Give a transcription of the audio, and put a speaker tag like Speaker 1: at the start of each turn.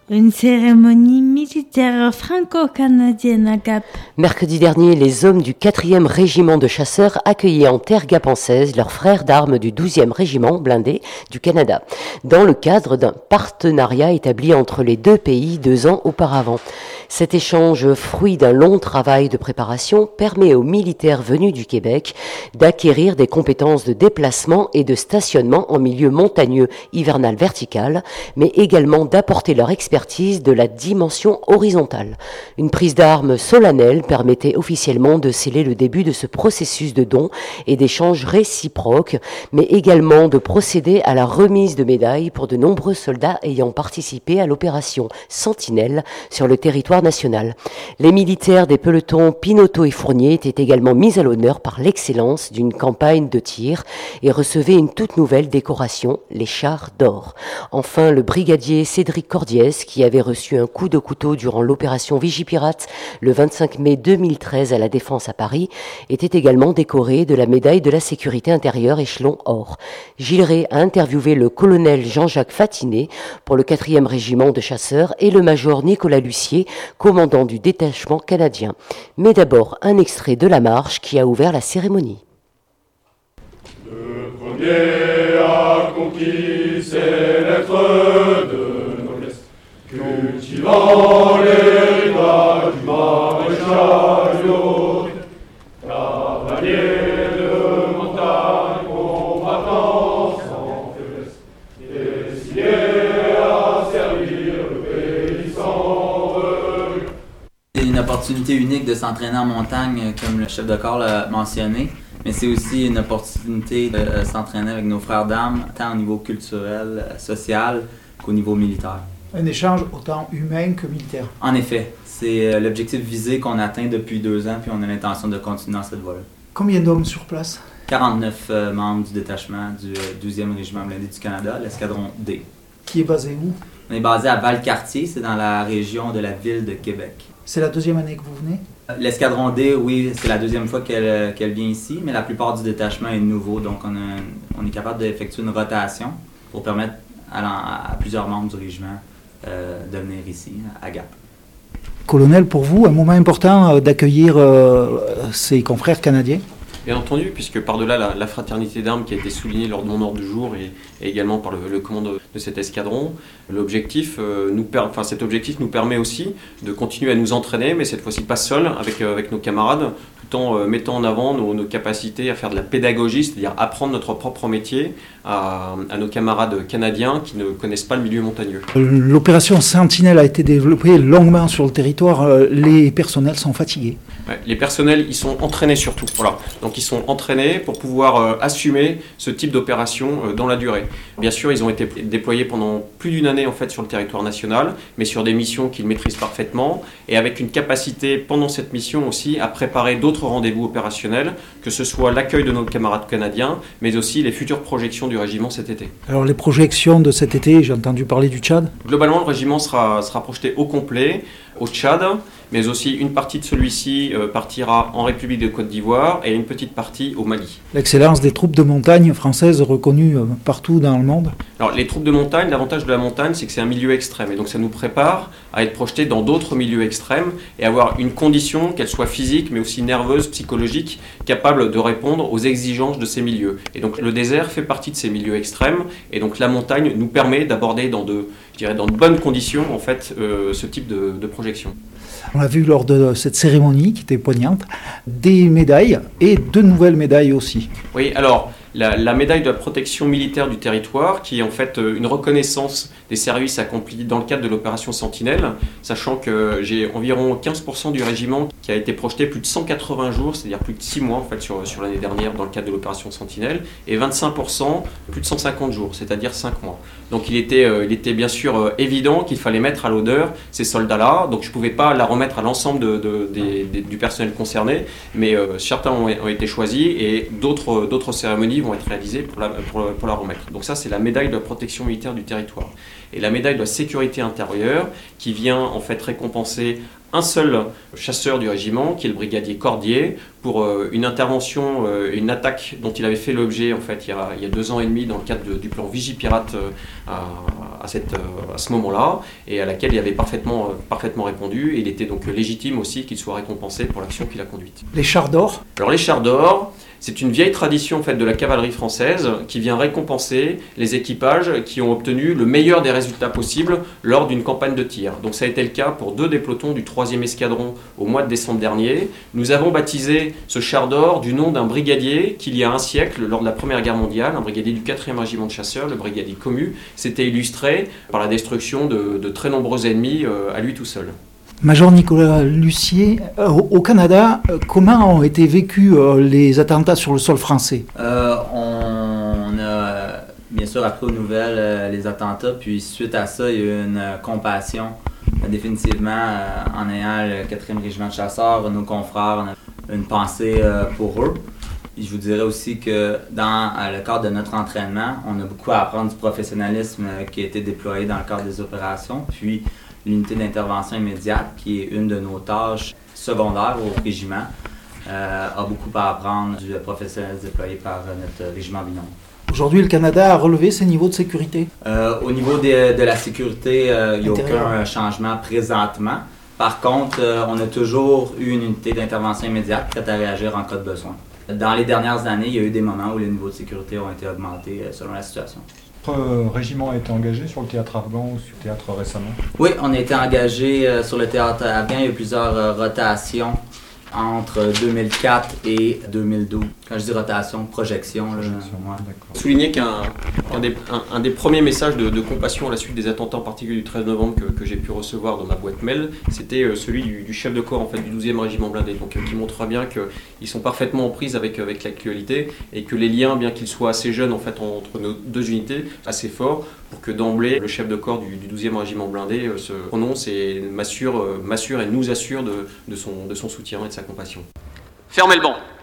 Speaker 1: Une cérémonie militaire franco-canadienne à Gap.
Speaker 2: Mercredi dernier, les hommes du 4e régiment de chasseurs accueillaient en terre gapençaise leurs frères d'armes du 12e régiment blindé du Canada, dans le cadre d'un partenariat établi entre les deux pays 2 ans auparavant. Cet échange, fruit d'un long travail de préparation, permet aux militaires venus du Québec d'acquérir des compétences de déplacement et de stationnement en milieu montagneux hivernal vertical, mais également d'apporter leur expertise de la dimension horizontale. Une prise d'armes solennelle permettait officiellement de sceller le début de ce processus de don et d'échange réciproque, mais également de procéder à la remise de médailles pour de nombreux soldats ayant participé à l'opération Sentinelle sur le territoire national. Les militaires des pelotons Pinoteau et Fournier étaient également mis à l'honneur par l'excellence d'une campagne de tir et recevaient une toute nouvelle décoration, les chars d'or. Enfin, le brigadier Cédric Cordiès, qui avait reçu un coup de couteau durant l'opération Vigipirate le 25 mai 2013 à la Défense à Paris, était également décoré de la médaille de la sécurité intérieure échelon or. Gilles Rey a interviewé le colonel Jean-Jacques Fatinet pour le 4e régiment de chasseurs et le major Nicolas Lucier, commandant du détachement canadien. Mais d'abord, un extrait de la marche qui a ouvert la cérémonie.
Speaker 3: Le premier a conquis ses lettres de noblesse, cultivant l'héritage du maréchal Yaud, cavalier de montagne, combattant sans faiblesse, décidé à servir le pays sans regret.
Speaker 4: C'est une opportunité unique de s'entraîner en montagne, comme le chef de corps l'a mentionné, mais c'est aussi une opportunité de s'entraîner avec nos frères d'armes, tant au niveau culturel, social qu'au niveau militaire.
Speaker 5: Un échange autant humain que militaire.
Speaker 4: En effet, c'est l'objectif visé qu'on atteint depuis 2 ans, puis on a l'intention de continuer dans cette voie-là.
Speaker 5: Combien d'hommes sur place?
Speaker 4: 49 membres du détachement du 12e régiment blindé du Canada, l'escadron D.
Speaker 5: Qui est basé où?
Speaker 4: On est basé à Valcartier, c'est dans la région de la ville de Québec.
Speaker 5: C'est la 2e année que vous venez?
Speaker 4: L'escadron D, oui, c'est la 2e fois qu'elle vient ici, mais la plupart du détachement est nouveau, donc on est capable d'effectuer une rotation pour permettre à plusieurs membres du régiment de venir ici, à Gap.
Speaker 5: Colonel, pour vous, un moment important d'accueillir ses confrères canadiens?
Speaker 6: Bien entendu, puisque par-delà la fraternité d'armes qui a été soulignée lors de mon ordre du jour et également par le commandant de cet escadron, cet objectif nous permet aussi de continuer à nous entraîner, mais cette fois-ci pas seul, avec nos camarades, tout en mettant en avant nos capacités à faire de la pédagogie, c'est-à-dire apprendre notre propre métier à nos camarades canadiens qui ne connaissent pas le milieu montagneux.
Speaker 5: L'opération Sentinelle a été développée longuement sur le territoire. Les personnels sont fatigués.
Speaker 6: Ouais, les personnels, ils sont entraînés surtout. Voilà. Donc ils sont entraînés pour pouvoir assumer ce type d'opération dans la durée. Bien sûr, ils ont été déployés pendant plus d'une année en fait sur le territoire national, mais sur des missions qu'ils maîtrisent parfaitement et avec une capacité pendant cette mission aussi à préparer d'autres rendez-vous opérationnels, que ce soit l'accueil de nos camarades canadiens, mais aussi les futures projections du régiment cet été.
Speaker 5: Alors les projections de cet été, j'ai entendu parler du Tchad.
Speaker 6: Globalement, le régiment sera projeté au complet au Tchad, mais aussi une partie de celui-ci partira en République de Côte d'Ivoire et une petite partie au Mali.
Speaker 5: L'excellence des troupes de montagne françaises reconnues partout dans le monde.
Speaker 6: Alors les troupes de montagne, l'avantage de la montagne, c'est que c'est un milieu extrême et donc ça nous prépare à être projetés dans d'autres milieux extrêmes et avoir une condition, qu'elle soit physique mais aussi nerveuse, psychologique, capable de répondre aux exigences de ces milieux. Et donc le désert fait partie de ces milieux extrêmes et donc la montagne nous permet d'aborder dans de bonnes conditions en fait ce type de projection.
Speaker 5: On l'a vu lors de cette cérémonie qui était poignante, des médailles et 2 nouvelles médailles aussi.
Speaker 6: Oui, alors la médaille de la protection militaire du territoire, qui est en fait une reconnaissance des services accomplis dans le cadre de l'opération Sentinelle, sachant que j'ai environ 15% du régiment qui a été projeté plus de 180 jours, c'est-à-dire plus de 6 mois en fait sur l'année dernière dans le cadre de l'opération Sentinelle, et 25% plus de 150 jours, c'est-à-dire 5 mois. Donc il était bien sûr évident qu'il fallait mettre à l'honneur ces soldats-là, donc je ne pouvais pas la remettre à l'ensemble du personnel concerné, mais certains ont été choisis et d'autres cérémonies vont être réalisées pour la remettre. Donc ça c'est la médaille de la protection militaire du territoire. Et la médaille de la sécurité intérieure qui vient en fait récompenser un seul chasseur du régiment, qui est le brigadier Cordier, pour une intervention, une attaque dont il avait fait l'objet en fait, il y a 2 ans et demi dans le cadre du plan Vigipirate à ce moment-là, et à laquelle il avait parfaitement répondu, et il était donc légitime aussi qu'il soit récompensé pour l'action qu'il a conduite.
Speaker 5: Les chars d'or.
Speaker 6: Alors les chars d'or, c'est une vieille tradition en fait, de la cavalerie française qui vient récompenser les équipages qui ont obtenu le meilleur des résultats possibles lors d'une campagne de tir. Donc ça a été le cas pour 2 des pelotons du 3e escadron au mois de décembre dernier. Nous avons baptisé ce char d'or du nom d'un brigadier qui, il y a un siècle, lors de la Première Guerre mondiale, un brigadier du 4e régiment de chasseurs, le brigadier Comu, s'était illustré par la destruction de très nombreux ennemis à lui tout seul.
Speaker 5: Major Nicolas Lussier, au Canada, comment ont été vécus les attentats sur le sol français?
Speaker 4: On a bien sûr appris aux nouvelles les attentats, puis suite à ça, il y a eu une compassion. Définitivement, en ayant le 4e régiment de chasseurs, nos confrères, on a une pensée pour eux. Et je vous dirais aussi que dans le cadre de notre entraînement, on a beaucoup à apprendre du professionnalisme qui a été déployé dans le cadre des opérations. Puis l'unité d'intervention immédiate, qui est une de nos tâches secondaires au régiment, a beaucoup à apprendre du professionnalisme déployé par notre régiment binôme.
Speaker 5: Aujourd'hui, le Canada a relevé ses niveaux de sécurité?
Speaker 4: Au niveau de la sécurité, il n'y a aucun changement présentement. Par contre, on a toujours eu une unité d'intervention immédiate prête à réagir en cas de besoin. Dans les dernières années, il y a eu des moments où les niveaux de sécurité ont été augmentés selon la situation.
Speaker 7: Votre régiment a été engagé sur le théâtre afghan ou sur le théâtre récemment?
Speaker 4: Oui, on a été engagé sur le théâtre afghan. Il y a eu plusieurs rotations entre 2004 et 2012. Quand je dis rotation, projection. Ouais.
Speaker 6: Souligner qu'un des premiers messages de compassion à la suite des attentats en particulier du 13 novembre que j'ai pu recevoir dans ma boîte mail, c'était celui du chef de corps en fait, du 12e régiment blindé, donc, qui montre bien qu'ils sont parfaitement en prise avec l'actualité et que les liens, bien qu'ils soient assez jeunes en fait, entre nos 2 unités, assez forts, pour que d'emblée le chef de corps du 12e régiment blindé se prononce et m'assure et nous assure de son soutien et de sa compassion. Fermez le banc.